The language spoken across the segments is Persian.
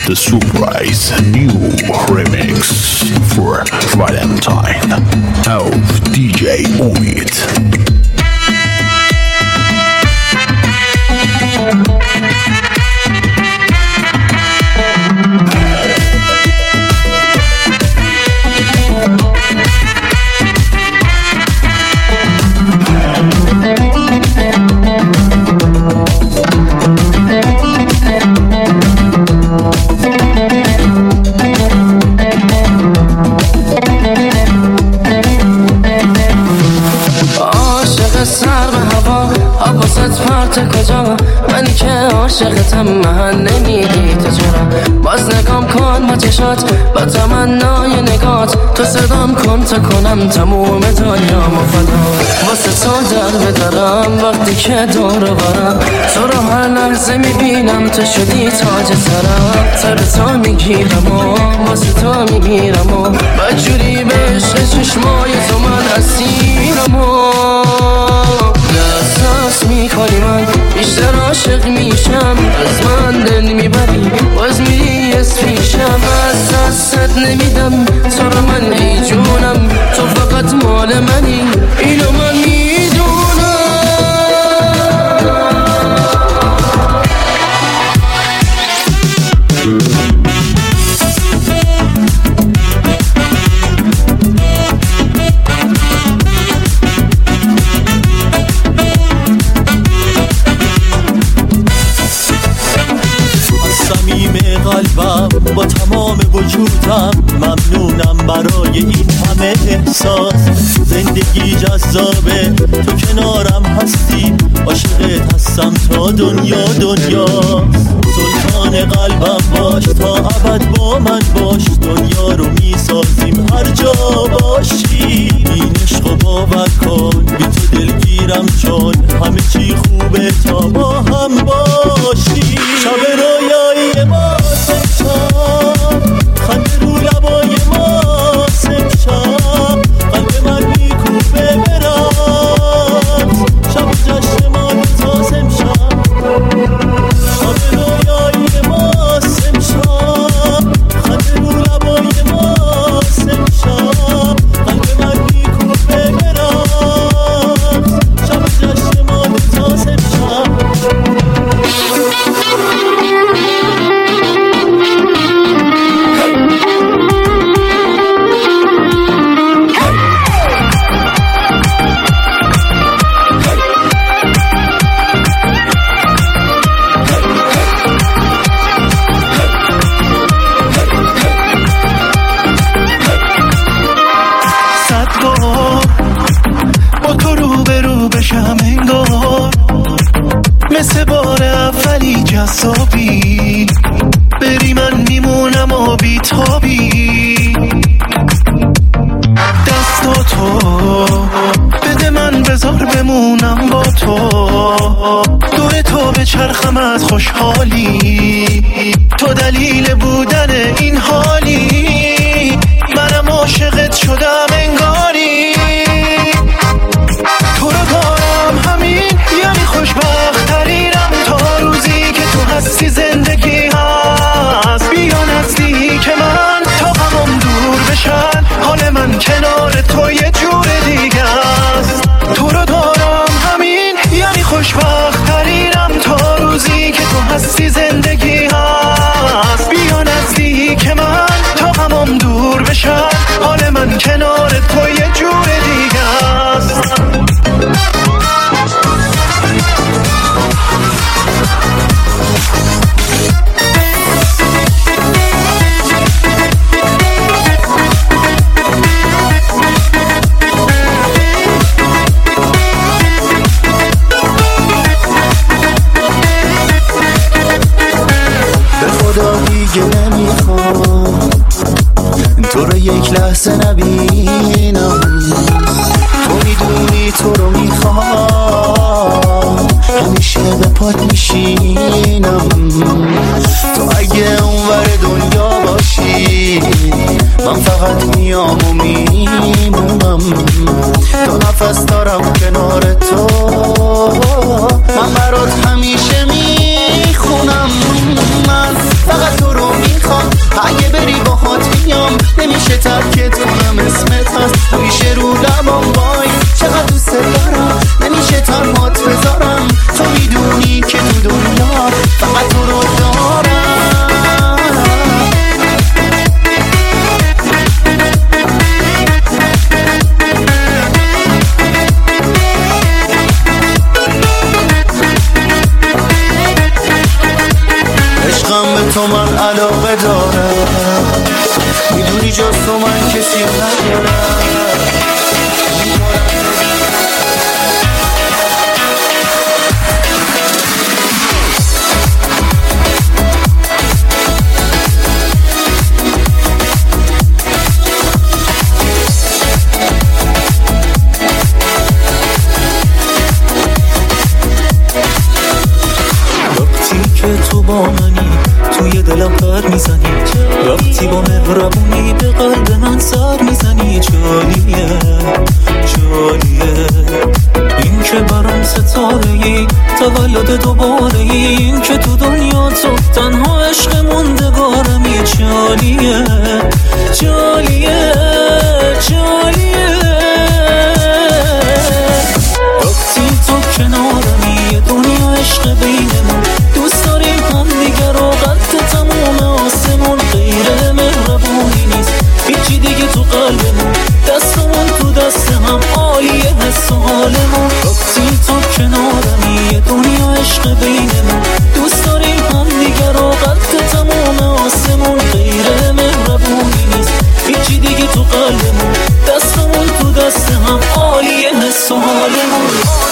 the surprise new remix for Valentine of DJ Omid. منی که عاشقتم من نمیگی تو چرا باز نگام کن با چشات با تمنای نگات تو صدام کن تا کنم تموم دنیا مفدا واسه تو در بدارم وقتی که دور برم تو رو هر لحظه میبینم تو شدی تاج سرم سر تو میگیرم و واسه تو میگیرم و بجوری به عشق چشمای تو من اسیرم و احساس میکنی من بیشتر عاشق میشم از من دل میبری باز میری از پیشم از دستت نمیدم تو رو من ای جونم تو فقط مال منی اینو من میدونم قلبم با تمام وجودم ممنونم برای این همه احساس زندگی جذابه تو کنارم هستی عاشقت هستم تا دنیا سلطان قلبم باش تا ابد با من باش دنیا رو میسازیم هر جا باشی این عشقو باور کن بی تو دلگیرم چون همه چی خوبه تا با هم باشی شب رویایی ما خنده رو لبای ما امشب قلب من میکوبه برات شب جشن ما تاز امشب شب رویایی ما امشب خنده رو لبای ما امشب قلب من میکوبه برات شب جشن ما تاز امشب مثل بار اولی جذابی بری من میمونم و بیتابی دستاتو بده من بذار بمونم با تو دور تو به چرخم از خوشحالی تو دلیل بودن این حالی منم عاشقت شدم انگاری تو رو دارم همین یعنی خوشبخت ترینم تا روزی که تو هستی زندگی هست بیا نزدیک من تا غمم دور بشن حال من کنار تو یه جور دیگه است تو رو دارم همین یعنی خوشبخت ترینم تا روزی که تو هستی زندگی هست بیا نزدیک من تا غمم دور بشن حال من کنار تو یه جور دیگه است دیگه نمیخوام تو رو یک لحظه نبینم تو میدونی تو رو میخوام همیشه به پات میشینم تو اگه اونور دنیا باشی من فقط میام و میمونم تو نفس دارم کنار تو من برات همیشه میخونم من فقط تو رو میخونم بدارم، میدونی جز تو من کسی ندارم. تو با منی توی دلم پر میزنی، وقتی با مهربونی به قلب من سر میزنی. جالیه جالیه این که برام ستاره‌ای، تولد دوباره‌ای، این که تو دنیا تو تنها عشق موندگارمی. جالیه جالیه جالیه وقتی تو کنارمی، یه دنیا عشق بینمون، دوست داریم هم دیگه رو قد تموم آسمون. غیر مهربونی نیست هیچی دیگه تو قلبمون، دستمون تو دست هم عالیه حس و حالمون. وقتی تو کنارمی، یه دنیا عشق بینمون، دوست داریم هم دیگه رو قد تموم آسمون. غیر مهربونی نیست هیچی دیگه تو قلبمون، دستمون تو دست هم عالیه حس و حالمون.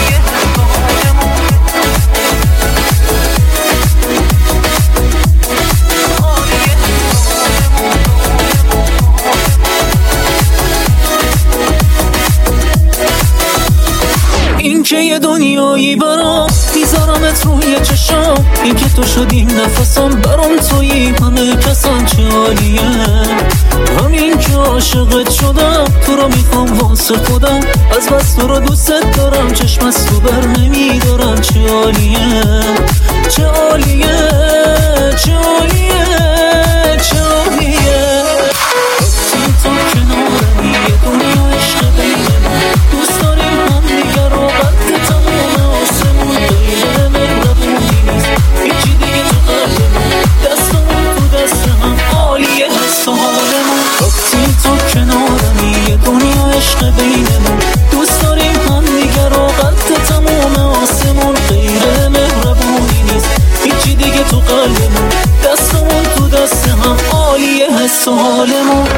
این که یه دنیایی برام میذارمت روی چشام، این که تو شدی نفسم، برام تویی همه کسان. جالیه همین که عاشقت شدم، تو رو میخوام واسه خودم، از بس تو رو دوست دارم، چشم از تو بر نمیدارم. جالیه جالیه جالیه جالیه وقتی تو کنارمی، یه دنیا عشق بینمون، دوست داریم هم دیگه رو قد تموم آسمون. غیر مهربونی نیست هیچی دیگه تو قلبمون، دستمون تو دست هم عالیه حس و حالمون. وقتی تو کنارمی، یه دنیا عشق بینمون، دوست داریم هم دیگه رو قد تموم آسمون. غیر مهربونی نیست هیچی دیگه تو قلبمون، دستمون تو دست هم عالیه حس و حالمون.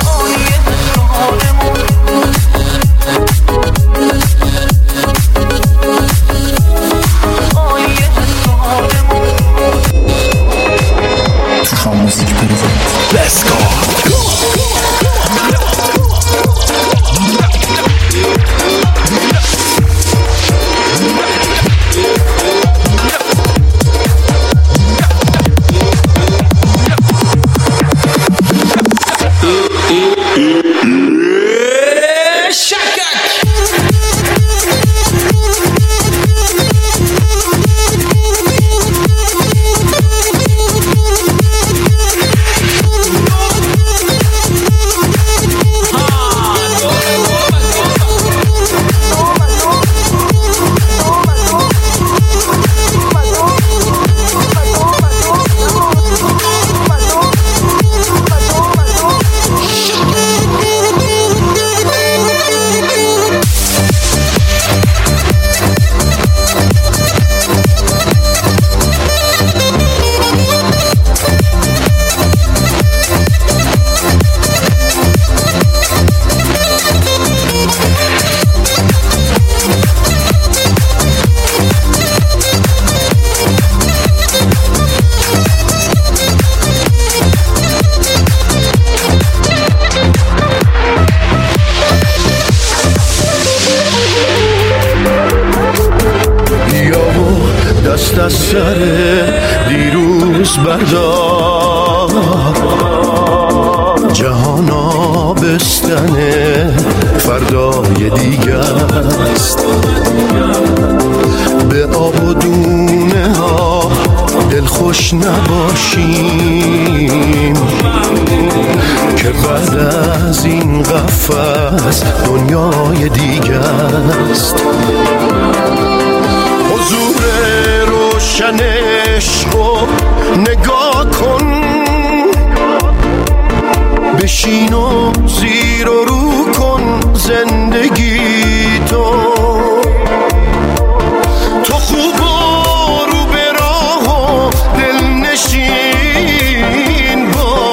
Let's go. دست از سر دیروز بردار، جهان آبستن فردای دیگه است. به آب و دونه ها دلخوش نباشیم که بعد از این قفس دنیای دیگه است. حضور روشن عشقو نگاه کن، بشین و زیر و رو کن زندگی تو خوب و رو به راه و دل نشین باش.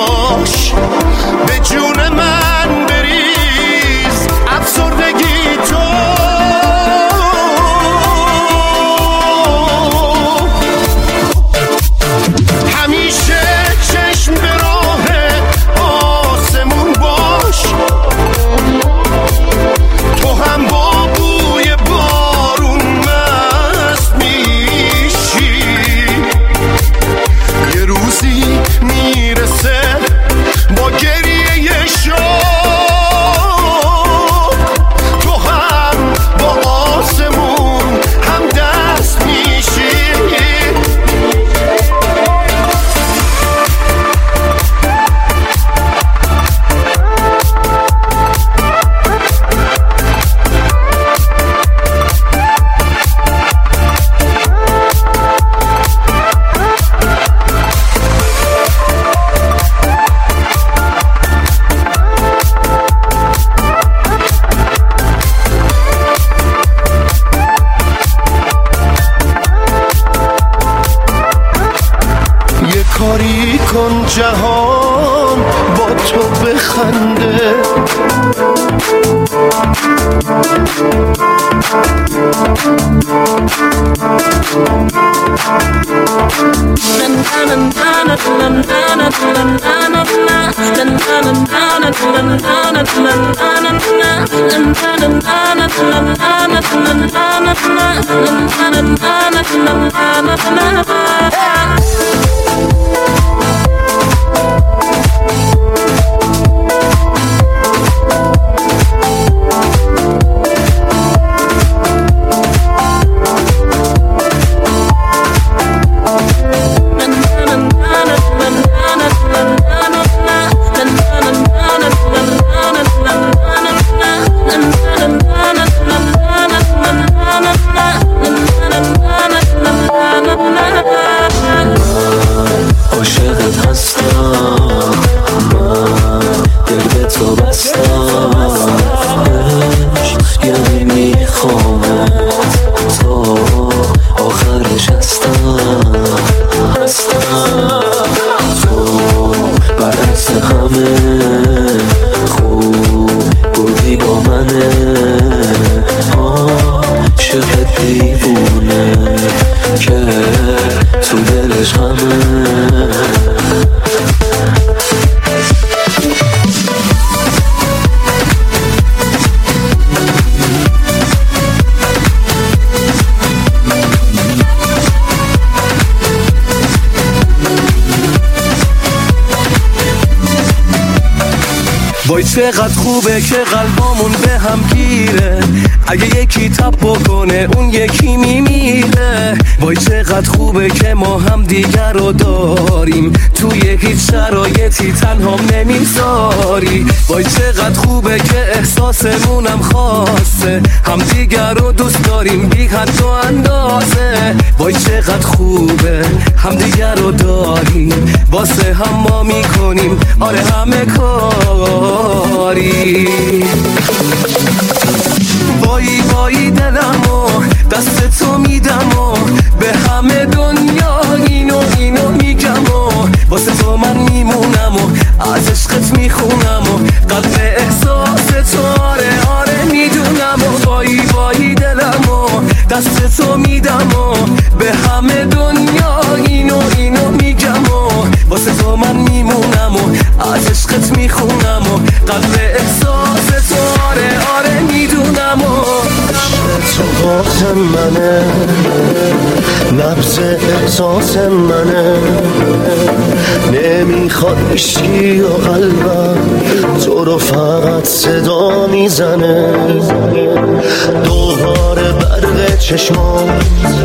کن جهان با تو بخنده. عاشقت هستم، من دل به تو بستم، یعنی میخوامت تا آخرش هستم. تو برعکس همه خوب بودی با منه، عاشقت دیوونه که تو دلش همه. وای چقدر خوبه که قلبامون به هم گیره، اگه یکی تپ بکنه اون یکی میمیره. وای چقدر خوبه که ما هم دیگر رو داریم، توی هیچ شرایطی تنها نمیذاری. وای چقدر خوبه که احساسمونم خاصه، هم دیگر رو دوست داریم بی حد و اندازه. وای چقدر خوبه هم دیگر رو داریم، واسه هم ما میکنیم آره همه کاری. وای وای دلمو دست تو میدم و به همه دنیا اینو میگم و واسه تو من میمونم و از عشقت میخونم و قلب احساس تو آره میدونم و وای وای دلمو دست تو میدم و به همه دنیا اینو میگم و واسه تو من میمونم و از عشقت میخونم و قلب احساس تو آره میدونم و تو باز منه، نبض احساس منه، نمیخواد عشقی و قلبم تو رو فقط صدا میزنه. دوباره برق چشمات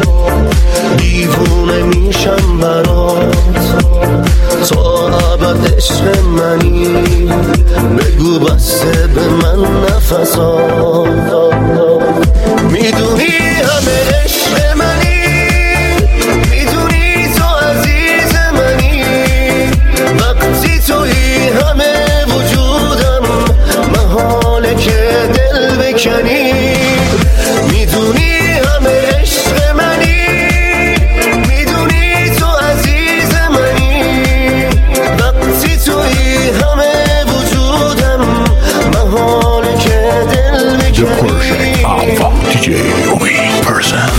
دیوونه میشم برات، تا ابد عشق منی بگو بسته به من نفسات. میدونی همه عشق منی، میدونی تو عزیز منی، وقتی توی همه وجودم محاله که دل بکنی. میدونی همه عشق منی، میدونی تو عزیز منی، وقتی توی همه وجودم محاله که دل بکنی. DJ Omi Person.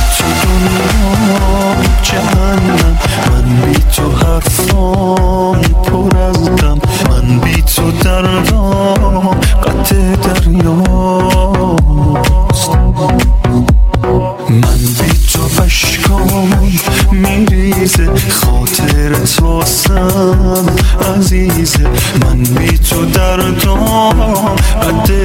جهنم من بی تو حرفام پر از غم، من بی تو دردام قطع دریاست، من بی تو اشکام میریزه، خاطرت واسم عزیزه، من بی تو دردام قطع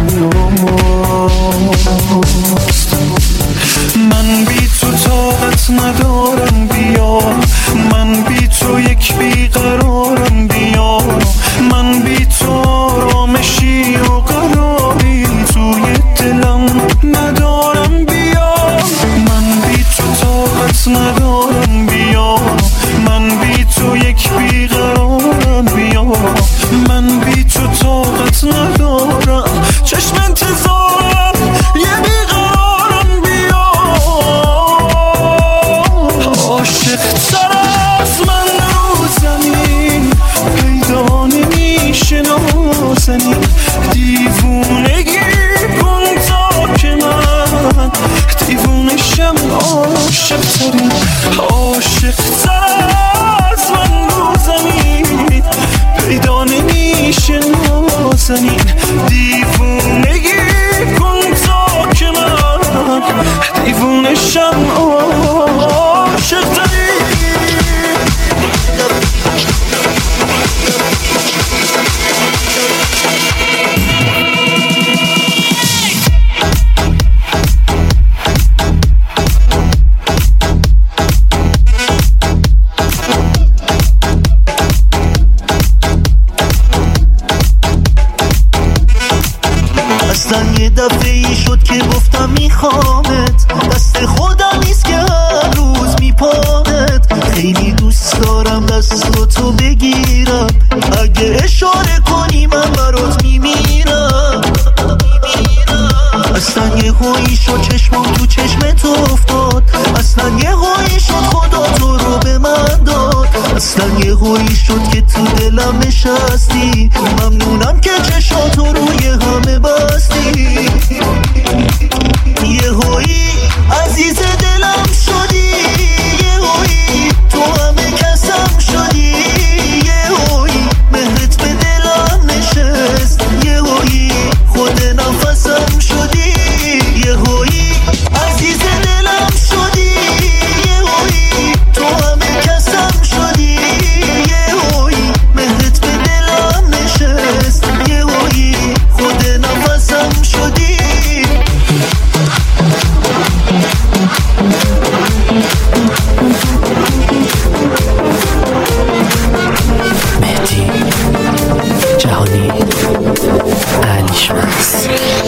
دریاست. من بی تو طاقت ندارم بیا، من بی تو یک بیقرارم بیا، من بی تو آرامشی و قراری توی دلم ندارم بیا. من بی تو طاقت ندارم بیا، من بی تو یک بیقرارم بیا، من بی تو طاقت ندارم، چشم انتظارم یه بیقرارم بیا. عاشق تر از من رو زمین ترین عاشق تر از من رو زمین پیدا نمیشه نازنین دیوونگی کن تا که من دیوونشم عاشق ترین یه دفعه ای شد که گفتم میخوامت دست خودم نیست که هر روز میپامت خیلی دوست دارم دستاتو بگیرم اگه اشاره کنی من برات میمیرم اصلا یه هایی شد چشمم تو چشمت افتاد اصلا یه هایی شد خدا تو رو به من داد اصلا یه هایی شد که تو دلم نشستی ممنونم که چشاتو روی همه بستی یه هایی عزیز دلم شدی یه هایی تو همه کسم شدی یه هایی مهرت به دلم نشست یه هایی خود نفسم شدی یه هایی عزیز دلم شدی یه هایی تو همه کسم شدی یه هایی مهرت به دلم نشست یه هایی خود نفسم شدی مهدی جهانی علیشمس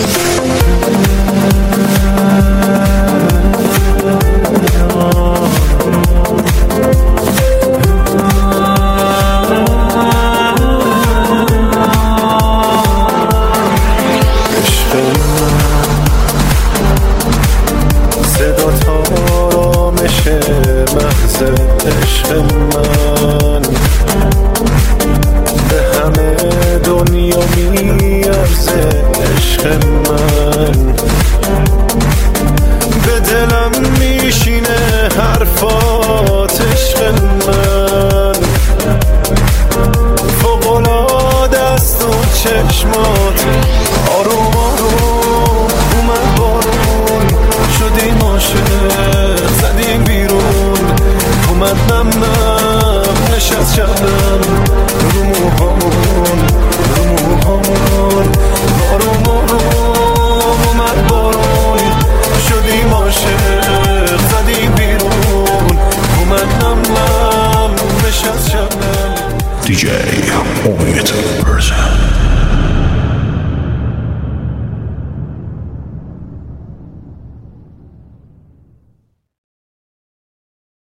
عشق من به همه دنیا میارزه عشق من به دلم میشینه حرفات عشق من فوق‌العاده است و چشمات آروم آروم اومد بارون شدیم عاشق زدیم بیرون اومد نم نم نشست شبنم رو موهامون آروم آروم اومد بارون شدیم عاشق زدیم بیرون اومد نم نم نشست شبنم DJ Only Person.